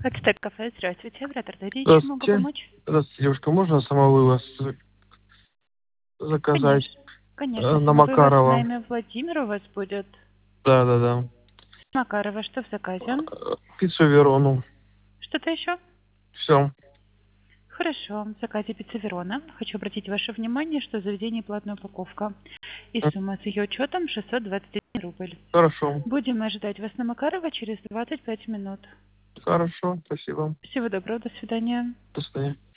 Экстэк кафе, здравствуйте. Оператор Дарья, чем могу Здравствуйте. помочь? Здравствуйте, девушка. Можно самовывоз заказать Конечно. Конечно, на самовывоз на Макарова? имя Владимир у вас будет. Да. Макарова, что в заказе? Пиццу Верону. Что-то еще? Все. Хорошо, в заказе пицца Верона. Хочу обратить ваше внимание, что в заведении платная упаковка. И сумма с ее учетом 621 рубль. Хорошо. Будем ожидать вас на Макарова через 25 минут. Хорошо. Спасибо. Всего доброго, до свидания. До свидания.